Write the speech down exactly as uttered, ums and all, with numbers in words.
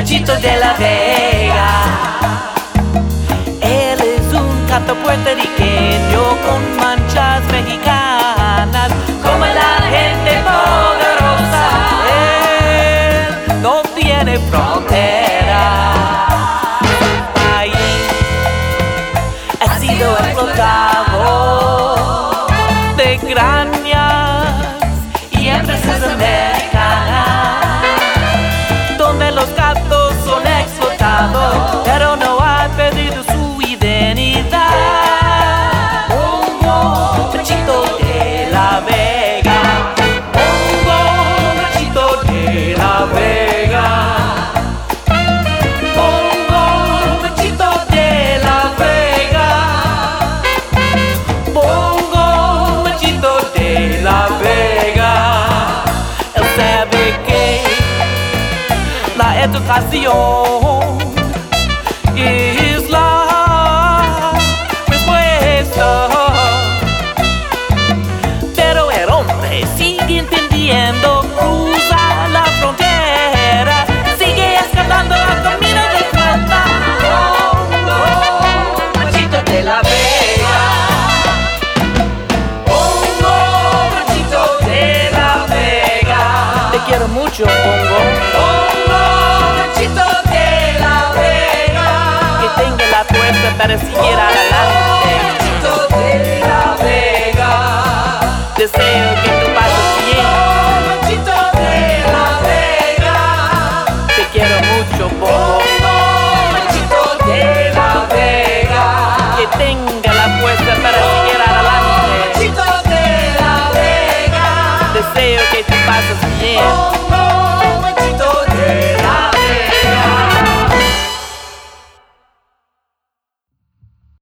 Machito de la Vega. Él es un gato puertorriqueño con manchas mexicanas, como la gente poderosa. Él no tiene frontera. Su país ha sido explotado de grañas y empresas americanas, donde los gatos son explotados, pero no han perdido su identidad. Pongo Machito de la Vega, pongo Machito de la Vega, pongo Machito de la Vega, pongo Machito de la Vega. Él sabe que la educación es la respuesta, pero el hombre sigue entendiendo, cruza la frontera, sigue escapando al camino del plata. Pongo Machito de la Vega, pongo Machito de la Vega. Te quiero mucho, Pongo. Machito de la Vega, que tenga la fuerza para seguir adelante. Machito de la Vega, deseo que tú pases bien. Machito de la Vega, te quiero mucho, Pongo. Machito de la Vega, que tenga la fuerza para seguir adelante. Machito de la Vega, deseo que tú pases bien.